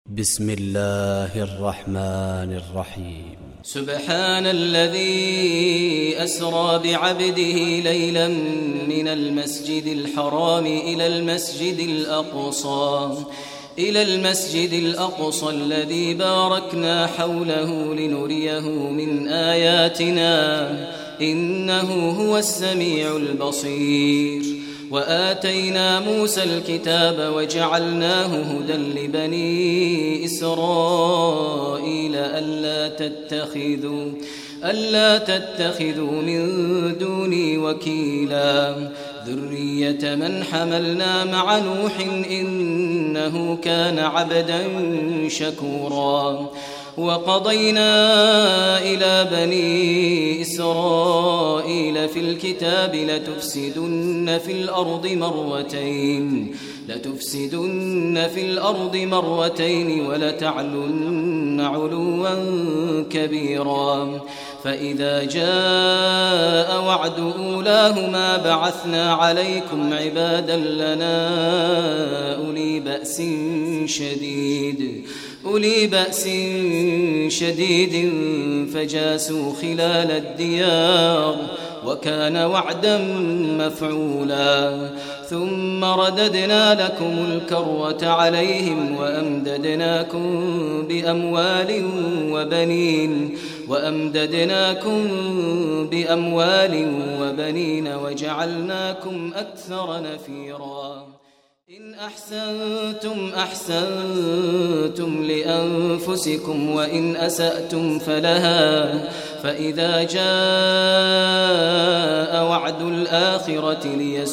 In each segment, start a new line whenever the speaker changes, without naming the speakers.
بسم الله الرحمن الرحيم.
سبحان الذي أسرى بعبده ليلا من المسجد الحرام إلى المسجد الأقصى الذي باركنا حوله لنريه من آياتنا إنه هو السميع البصير. وآتينا موسى الكتاب وجعلناه هدى لبني إسرائيل ألا تتخذوا من دوني وكيلا ذرية من حملنا مع نوح إنه كان عبدا شكورا. وقضينا إلى بني إسرائيل في الكتاب لتفسدن في الأرض مرتين ولتعلن علوا كبيرا. فإذا جاء وعد أولاهما بعثنا عليكم عبادا لنا أولي بأس شديد فجاسوا خلال الديار وكان وعدا مفعولا. ثم رددنا لكم الكرة عليهم وأمددناكم بأموال وبنين وجعلناكم أكثر نفيرا. إن أحسنتم لأنفسكم وإن أسأتم فلها. فإذا جاء وعد الآخرة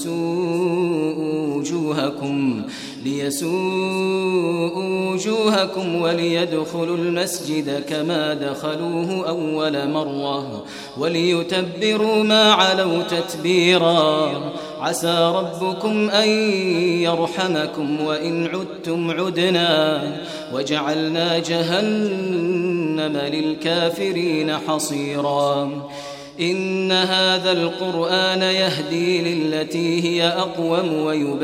ليسوءوا وجوهكم وليدخلوا المسجد كما دخلوه أول مرة وليتبروا ما علوا تتبيرا. عسى ربكم أن يرحمكم وإن عدتم عدنا وجعلنا جهنم للكافرين حصيرا. إن هذا القرآن يهدي للتي هي أقوم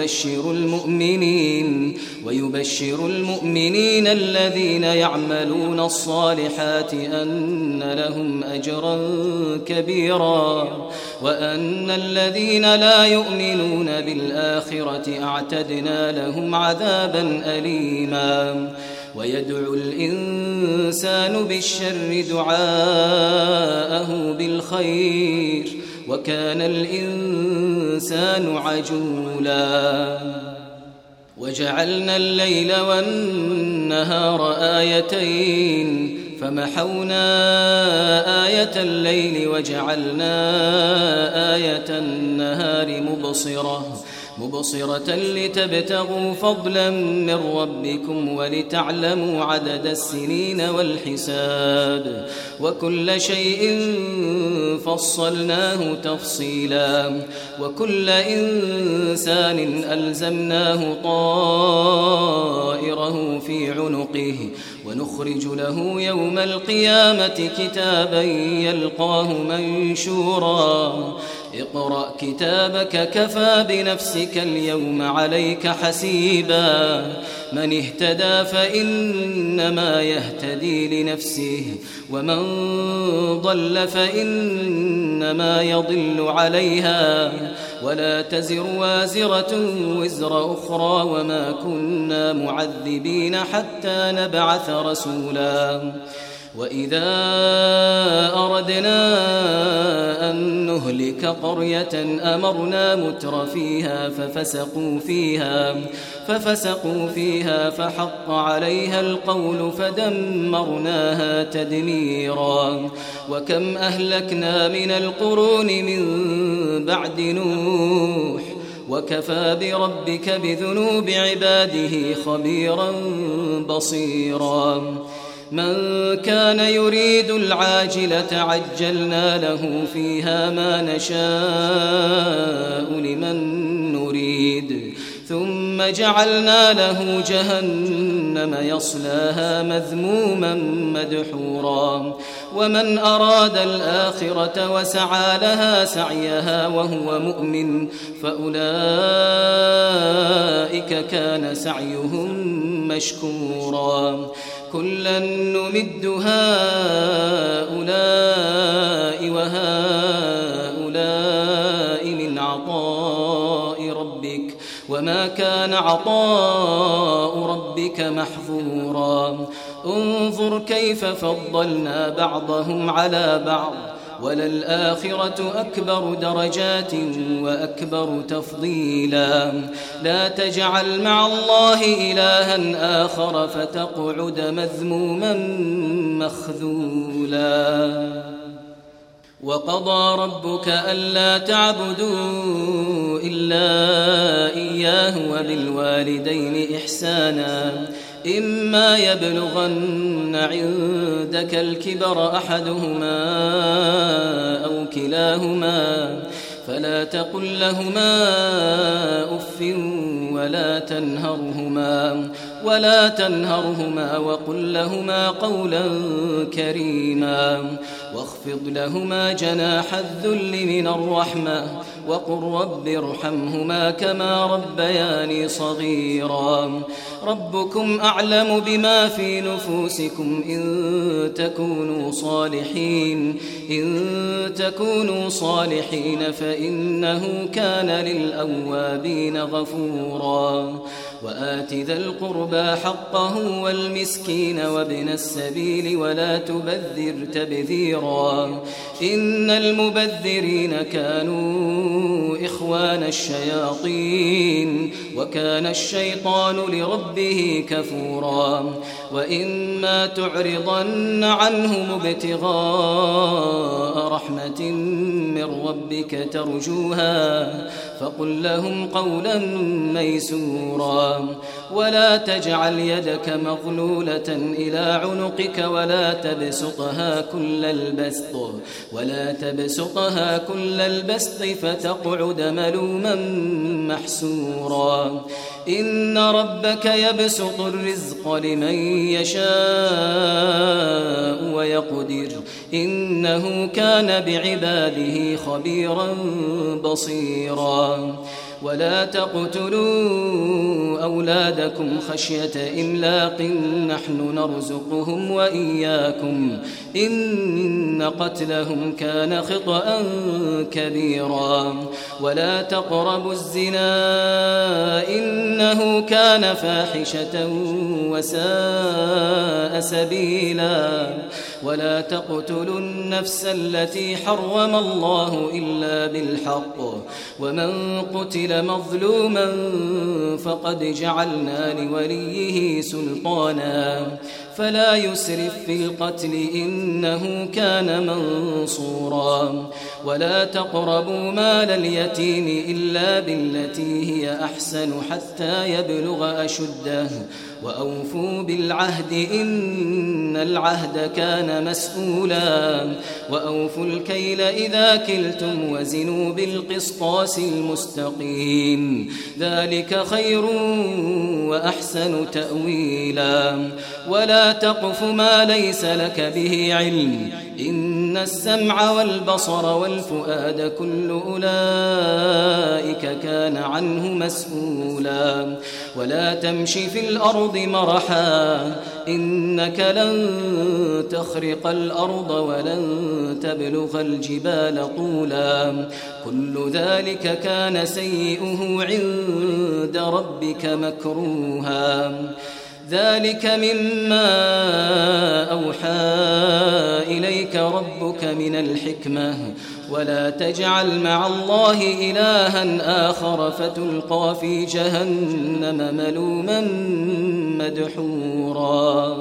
ويبشر المؤمنين الذين يعملون الصالحات أن لهم أجرا كبيرا وأن الذين لا يؤمنون بالآخرة أعتدنا لهم عذابا أليما. ويدعو الإنسان بالشر دعاءه بالخير وكان الإنسان عجولا. وجعلنا الليل والنهار آيتين فمحونا آية الليل وجعلنا آية النهار مبصرة لتبتغوا فضلا من ربكم ولتعلموا عدد السنين والحساب وكل شيء فصلناه تفصيلا. وكل إنسان ألزمناه طائره في عنقه ونخرج له يوم القيامة كتابا يلقاه منشورا. اقرأ كتابك كفى بنفسك اليوم عليك حسيبا. من اهتدى فإنما يهتدي لنفسه ومن ضل فإنما يضل عليها ولا تزر وازرة وزر أخرى وما كنا معذبين حتى نبعث رسولا. وإذا أردنا أن نهلك قرية أمرنا متر فيها ففسقوا فيها فحق عليها القول فدمرناها تدميرا. وكم أهلكنا من القرون من بعد نوح وكفى بربك بذنوب عباده خبيرا بصيرا. من كان يريد العاجلة عجلنا له فيها ما نشاء لمن نريد ثم جعلنا له جهنم يصلاها مذموما مدحورا ومن أراد الآخرة وسعى لها سعيها وهو مؤمن فأولئك كان سعيهم مشكورا كلا نمد هؤلاء وهؤلاء من عطاء ربك وما كان عطاء ربك محظورا انظر كيف فضلنا بعضهم على بعض وللآخرة أكبر درجات وأكبر تفضيلا لا تجعل مع الله إلها آخر فتقعد مذموما مخذولا وقضى ربك ألا تعبدوا إلا إياه وبالوالدين إحسانا إما يبلغن عندك الكبر أحدهما أو كلاهما فلا تقل لهما أف ولا تنهرهما وقل لهما قولا كريما واخفض لهما جناح الذل من الرحمة وقل رب ارحمهما كما ربياني صغيرا ربكم أعلم بما في نفوسكم إن تكونوا صالحين فإنه كان للأوابين غفورا وآت ذا القربى حقه والمسكين وابن السبيل ولا تبذر تبذيرا إن المبذرين كانوا إخوان الشياطين وكان الشيطان لربه كفورا وإما تعرضن عنهم ابتغاء رحمة من ربك ترجوها فقل لهم قولا ميسورا ولا تجعل يدك مغلولة إلى عنقك ولا تبسطها كل البسط فتقعد ملوما محسورا إن ربك يبسط الرزق لمن يشاء ويقدر إنه كان بعباده خبيرا بصيرا ولا تقتلوا أولادكم خشية إملاق نحن نرزقهم وإياكم إن قتلهم كان خطأ كبيرا ولا تقربوا الزنا إنه كان فاحشة وساء سبيلا ولا تقتلوا النفس التي حرم الله إلا بالحق ومن قتل مظلوما فقد جعلنا لوليه سلطانا فلا يسرف في القتل إنه كان منصورا ولا تقربوا مال اليتيم إلا بالتي هي أحسن حتى يبلغ أشده وأوفوا بالعهد إن العهد كان مسؤولا وأوفوا الكيل إذا كلتم وزنوا بالقسطاس المستقيم ذلك خير وأحسن تأويلا ولا تقف ما ليس لك به علم إن السمع والبصر والفؤاد كل أولئك كان عنه مسؤولا ولا تمش في الأرض مرحا إنك لن تخرق الأرض ولن تبلغ الجبال طولا كل ذلك كان سيئه عند ربك مكروها ذلك مما أوحى إليك ربك من الحكمة ولا تجعل مع الله إلها آخر فتلقى في جهنم ملوما مدحورا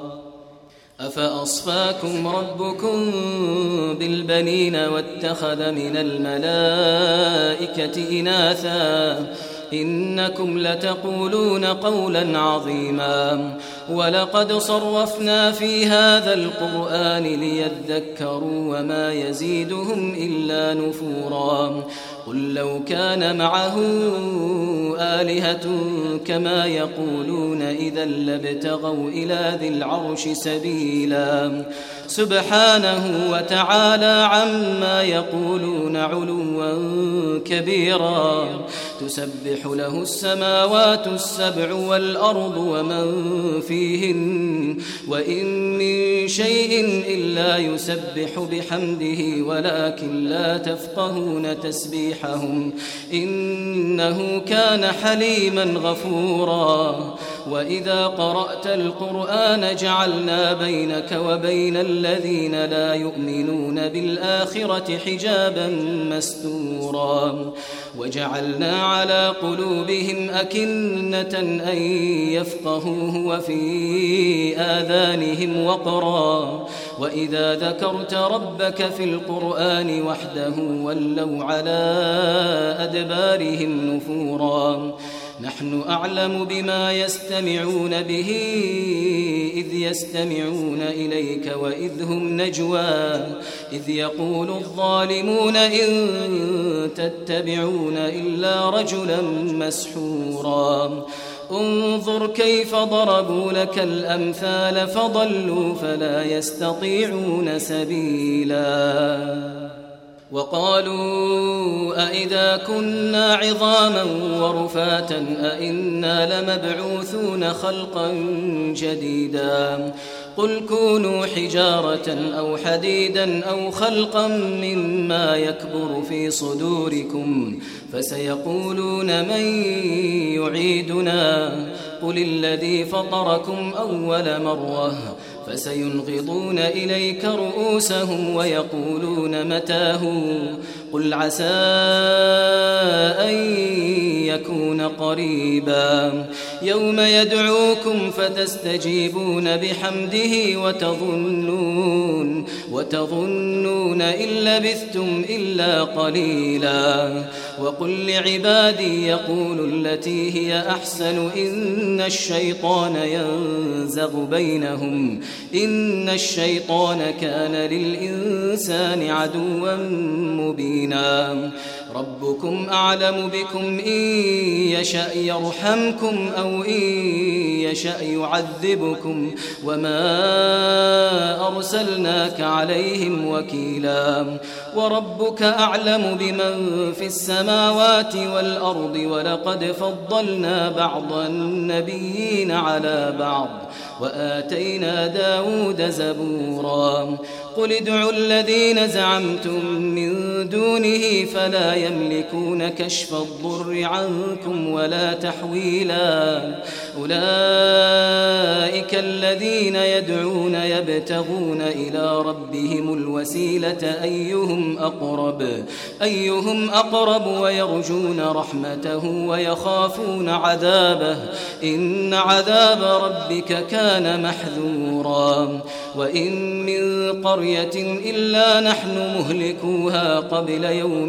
أفأصفاكم ربكم بالبنين واتخذ من الملائكة إناثا إنكم لتقولون قولا عظيما ولقد صرفنا في هذا القرآن ليذكروا وما يزيدهم إلا نفورا قل لو كان معه آلهة كما يقولون إذا لابتغوا إلى ذي العرش سبيلا سبحانه وتعالى عما يقولون علوا كبيرا تسبح له السماوات السبع والأرض ومن فيهن وإن من شيء إلا يسبح بحمده ولكن لا تفقهون تسبيحهم إنه كان حليما غفورا وإذا قرأت القرآن جعلنا بينك وبين الذين لا يؤمنون بالآخرة حجابا مستورا وجعلنا على قلوبهم أكنة أن يفقهوه وفي آذانهم وقرا وإذا ذكرت ربك في القرآن وحده ولوا على أدبارهم نفورا نحن أعلم بما يستمعون به إذ يستمعون إليك وإذ هم نجوى إذ يقول الظالمون إن تتبعون إلا رجلا مسحورا انظر كيف ضربوا لك الأمثال فضلوا فلا يستطيعون سبيلا وقالوا أئذا كنا عظاما ورفاتا أئنا لمبعوثون خلقا جديدا قل كونوا حجارة أو حديدا أو خلقا مما يكبر في صدوركم فسيقولون من يعيدنا قل الذي فطركم أول مرة فسينغضون إليك رؤوسهم ويقولون متاه قل عسى أن يكون قريبا يوم يدعوكم فتستجيبون بحمده وتظنون إن لبثتم إلا قليلا وقل لعبادي يقولوا التي هي أحسن إن الشيطان ينزغ بينهم إن الشيطان كان للإنسان عدوا مبينا ربكم أعلم بكم إن يشأ يرحمكم أو إن يشأ يعذبكم وما أرسلناك عليهم وكيلا وربك أعلم بمن في السماوات والأرض ولقد فضلنا بعض النبيين على بعض وآتينا داود زبورا قل ادعوا الذين زعمتم من دونه فلا يملكون كشف الضر عنكم ولا تحويلا أولئك الذين يدعون يبتغون إلى ربهم الوسيلة أيهم أقرب ويرجون رحمته ويخافون عذابه إن عذاب ربك كان محذورا وإن من قرية إلا نحن مهلكوها قبل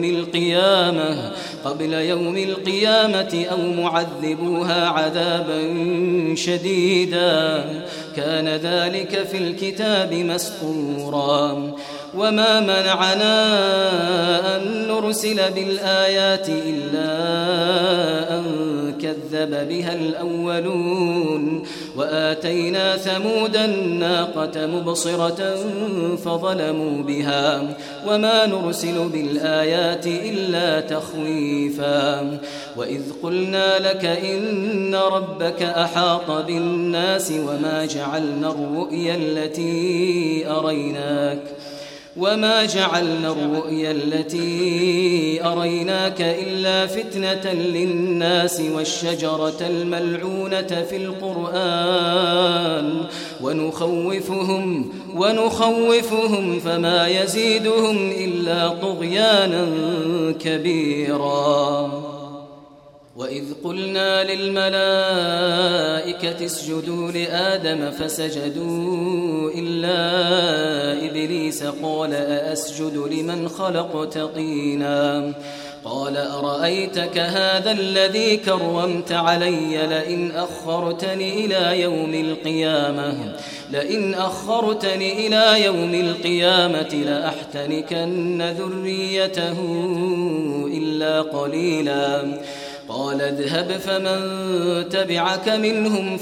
يوم القيامة أو معذبوها عذابا شديدا كان ذلك في الكتاب مسطورا وما منعنا أن نرسل بالآيات إلا أن كذب بها الأولون وآتينا ثمود الناقة مبصرة فظلموا بها وما نرسل بالآيات إلا تخويفا وإذ قلنا لك إن ربك أحاط بالناس وما جعلنا الرؤيا التي أريناك إلا فتنة للناس والشجرة الملعونة في القرآن ونخوفهم فما يزيدهم إلا طغيانا كبيرا وإذ قلنا للملائكة اسجدوا لآدم فسجدوا إلا إبليس قال أأسجد لمن خلقت طينا قال أرأيتك هذا الذي كرمت علي لئن أخرتني إلى يوم القيامة لئن أخرتني إلى يوم القيامة لأحتنكن ذريته إلا قليلا قال اذهب فمن تبعك منهم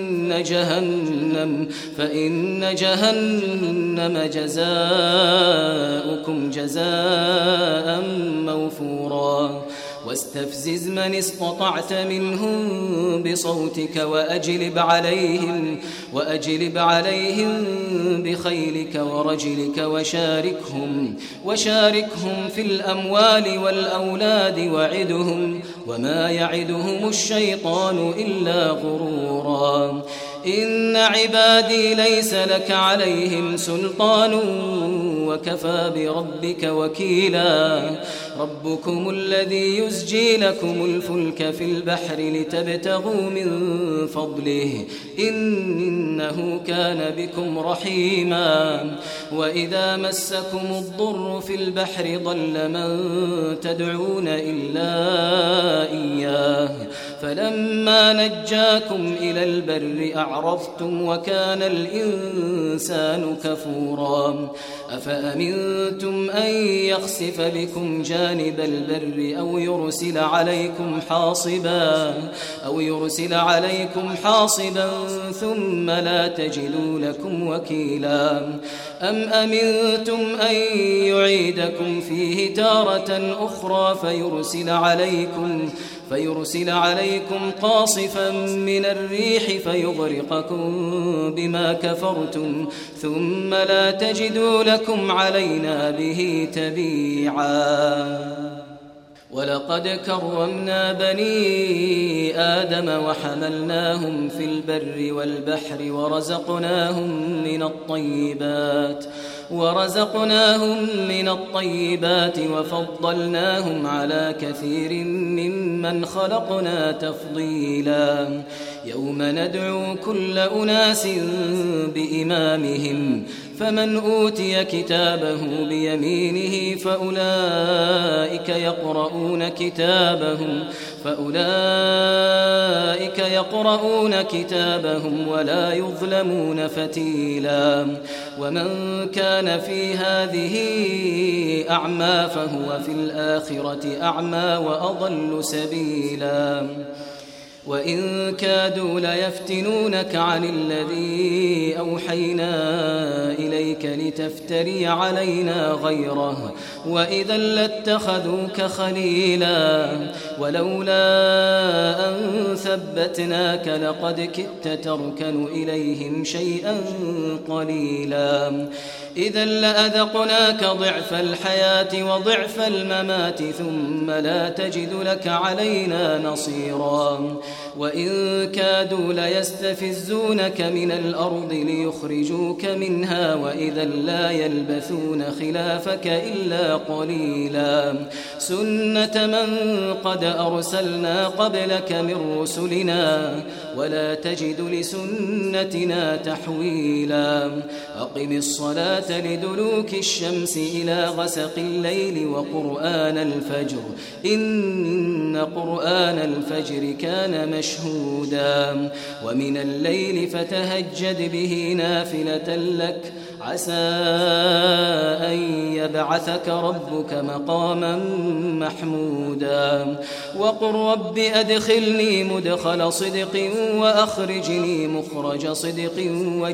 فإن جهنم جزاؤكم جزاء موفورا واستفزز من استطعت منهم بصوتك وأجلب عليهم بخيلك ورجلك وشاركهم في الأموال والأولاد وعدهم وما يعدهم الشيطان إلا غرورا إن عبادي ليس لك عليهم سلطان وكفى بربك وكيلا ربكم الذي يزجي لكم الفلك في البحر لتبتغوا من فضله إنه كان بكم رحيما وإذا مسكم الضر في البحر ضل من تدعون إلا إياه فلما نجاكم إلى البر أعرضتم وكان الإنسان كفورا أفأمنتم أن يخسف بكم جانب البر أو يرسل عليكم حاصبا ثم لا تجدوا لكم وكيلا أم أمنتم أن يعيدكم فيه تارة أخرى فيرسل عليكم قاصفا من الريح فيغرقكم بما كفرتم ثم لا تجدوا لكم علينا به تبيعا ولقد كرمنا بني آدم وحملناهم في البر والبحر ورزقناهم من الطيبات وفضلناهم على كثير ممن خلقنا تفضيلا يوم ندعو كل أناس بإمامهم فمن أوتي كتابه بيمينه فأولئك يقرؤون كتابهم ولا يظلمون فتيلا ومن كان في هذه أعمى فهو في الآخرة أعمى وأضل سبيلا وإن كادوا ليفتنونك عن الذي أوحينا إليك لتفتري علينا غيره وإذا لاتخذوك خليلا ولولا أن ثبتناك لقد كدت تركن إليهم شيئا قليلا إذا لأذقناك ضعف الحياة وضعف الممات ثم لا تجد لك علينا نصيرا وإن كادوا ليستفزونك من الأرض ليخرجوك منها وإذا لا يلبثون خلافك إلا قليلا سنة من قد أرسلنا قبلك من رسلنا ولا تجد لسنتنا تحويلا أقم الصلاة لدلوك الشمس إلى غسق الليل وقرآن الفجر إن قرآن الفجر كان مشهودا ومن الليل فتهجد به نافلة لك عسى أن يبعثك ربك مقاما محمودا وقل رب أدخلني مدخل صدق وأخرجني مخرج صدق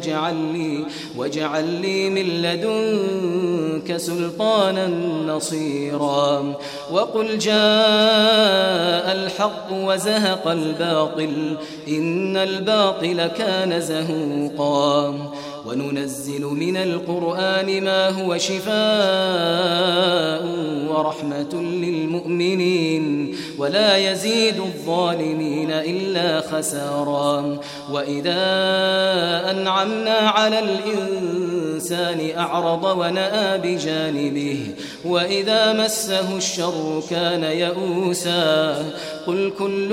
واجعل لي من لدنك سلطانا نصيرا وقل جاء الحق وزهق الباطل إن الباطل كان زهوقا وننزل من القرآن ما هو شفاء ورحمة للمؤمنين ولا يزيد الظالمين إلا خسارا وإذا أنعمنا على الإنسان أعرض ونأى بجانبه وإذا مسه الشر كان يئوسا قل كل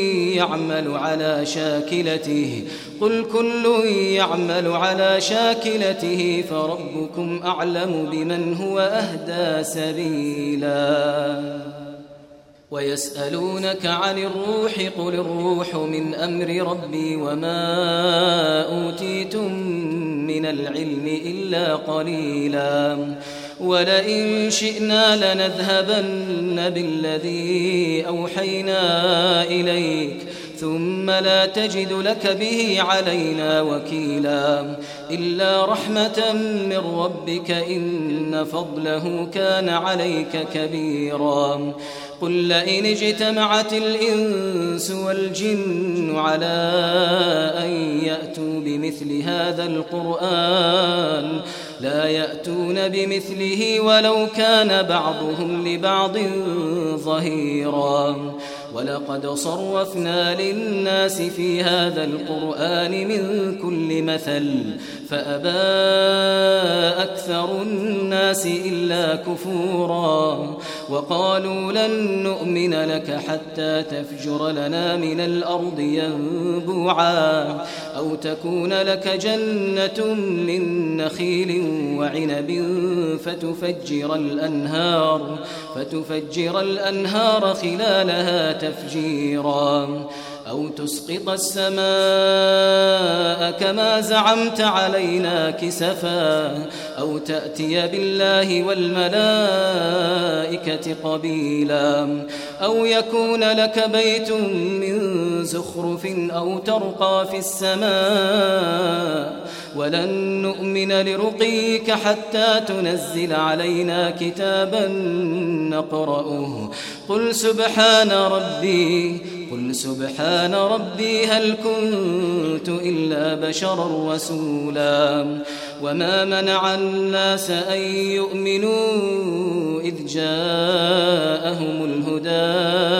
يعمل على شاكلته فربكم أعلم بمن هو أهدى سبيلا ويسألونك عن الروح قل الروح من أمر ربي وما أوتيتم العلم إلا قليلا ولئن شئنا لنذهبن بالذي أوحينا إليك ثم لا تجد لك به علينا وكيلا إلا رحمة من ربك إن فضله كان عليك كبيرا قل لئن اجتمعت الإنس والجن على أن يأتوا بمثل هذا القرآن لا يأتون بمثله ولو كان بعضهم لبعض ظهيرا ولقد صرفنا للناس في هذا القرآن من كل مثل فأبى أكثر الناس إلا كفورا وقالوا لن نؤمن لك حتى تفجر لنا من الأرض ينبوعا أو تكون لك جنة من نخيل وعنب فتفجر الأنهار خلالها تفجيرا أو تسقط السماء كما زعمت علينا كسفا أو تأتي بالله والملائكة قبيلا أو يكون لك بيت من زخرف أو ترقى في السماء ولن نؤمن لرقيك حتى تنزل علينا كتابا نقرأه قل سبحان ربي هل كنت إلا بشرا رسولا وما منع الناس أن يؤمنوا إذ جاءهم الهدى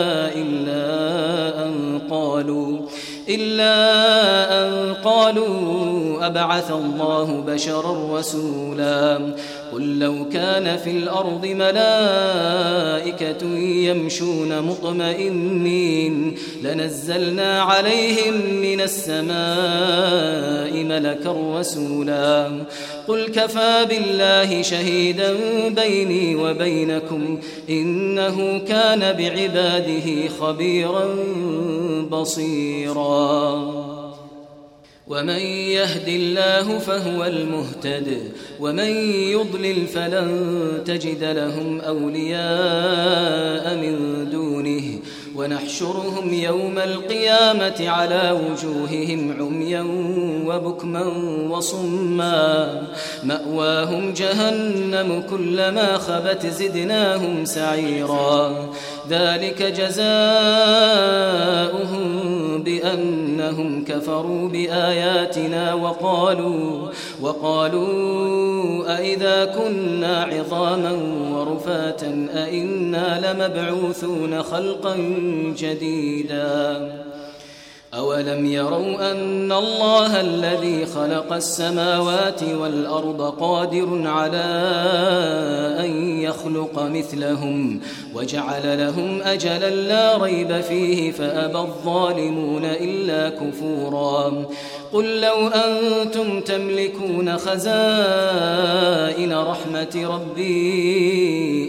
إلا أن قالوا أبعث الله بشرا رسولا قل لو كان في الأرض ملائكة يمشون مطمئنين لنزلنا عليهم من السماء ملكا رسولا قل كفى بالله شهيدا بيني وبينكم إنه كان بعباده خبيرا بصيرا ومن يهد الله فهو المهتد ومن يضلل فلن تجد لهم أولياء من دونه ونحشرهم يوم القيامة على وجوههم عميا وبكما وصما مأواهم جهنم كلما خبت زدناهم سعيرا ذلك جزاؤهم بأنهم كفروا بآياتنا وقالوا أئذا كنا عظاما ورفاتا أئنا لمبعوثون خلقا جديدا أولم يروا أن الله الذي خلق السماوات والأرض قادر على أن يخلق مثلهم وجعل لهم أجلا لا ريب فيه فأبى الظالمون إلا كفورا قل لو أنتم تملكون خزائن رحمة ربي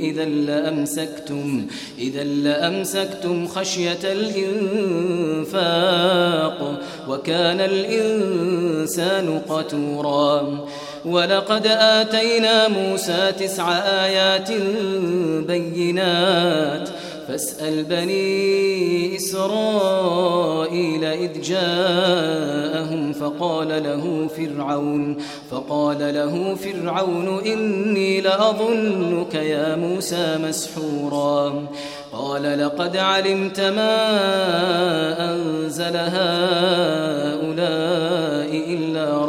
إذا لأمسكتم خشية الإنفاق وكان الإنسان قتورا ولقد آتينا موسى 9 آيات بينات فاسأل بني إسرائيل إذ جاءهم فقال له فرعون إني لأظنك يا موسى مسحورا قال لقد علمت ما أنزل هؤلاء إلا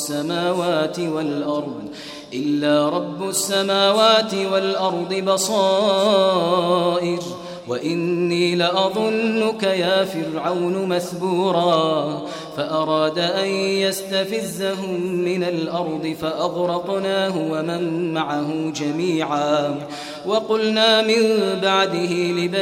رب السماوات والأرض بصائر وإني لأظنك يا فرعون مثبورا فأراد أن يستفزهم من الأرض فأغرقناه ومن معه جميعا وقلنا من بعده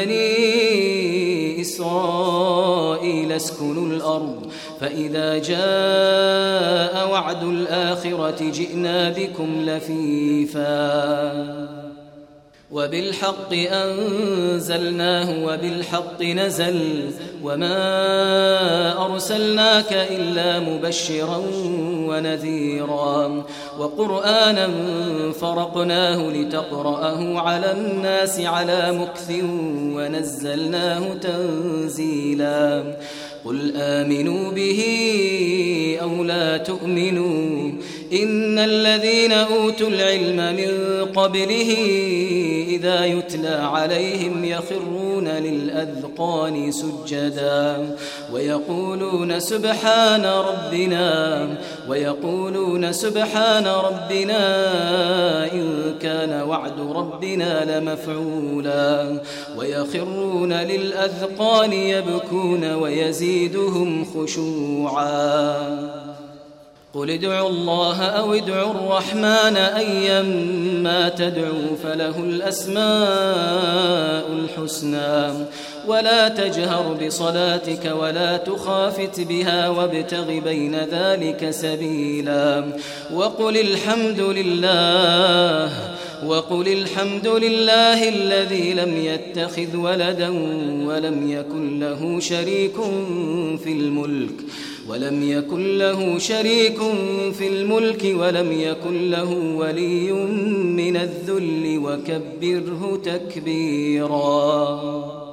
لبني إسرائيل اسكنوا الأرض فإذا جاء وعد الآخرة جئنا بكم لفيفا وبالحق أنزلناه وبالحق نزل وما أرسلناك إلا مبشرا ونذيرا وقرآنا فرقناه لتقرأه على الناس على مكث ونزلناه تنزيلا قل آمنوا به أو لا تؤمنوا إن الذين أوتوا العلم من قبله إذا يتلى عليهم يخرون للأذقان سجدا ويقولون سبحان ربنا إن كان وعد ربنا لمفعولا ويخرون للأذقان يبكون ويزيدهم خشوعا قل ادعوا الله أو ادعوا الرحمن أيما تدعوا فله الأسماء الحسنى ولا تجهر بصلاتك ولا تخافت بها وابتغ بين ذلك سبيلا وقل الحمد لله الذي لم يتخذ ولدا ولم يكن له شريك في الملك ولم يكن له ولي من الذل وكبره تكبيرا.